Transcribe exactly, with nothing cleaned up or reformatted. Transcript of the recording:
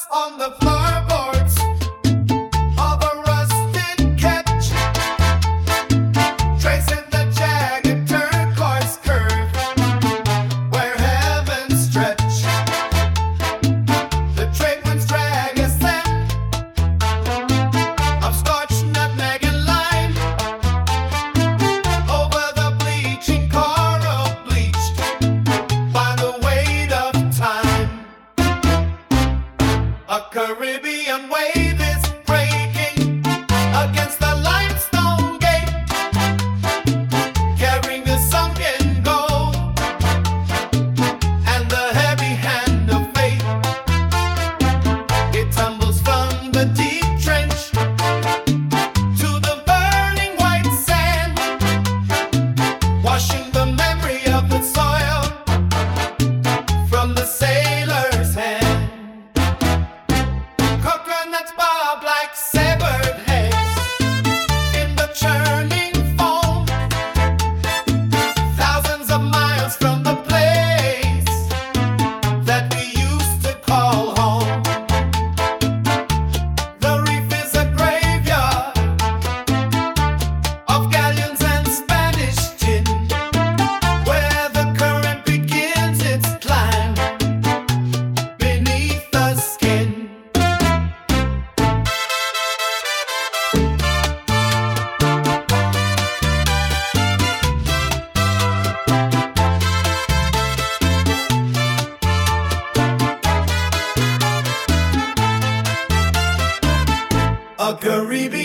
on the floorboards of a rusted ketch, tracing the jagged turquoise curve where heaven stretch. The trade winds drag a scent of scorched nutmeg and lime over the bleaching coral, bleached by the weight of time. A Caribbean wave is breaking against the limestone gate, carrying the sunken gold and the heavy hand of fate. It tumbles from the deep trench to the burning white sand, washing the memory of the soil from the sailor's hand. Coconuts bob like severed heads in the churning foam, thousands of miles from the place that we used to call home. The reef is a graveyard of galleons and Spanish gin, where the current begins its climb beneath the skin. A Caribbean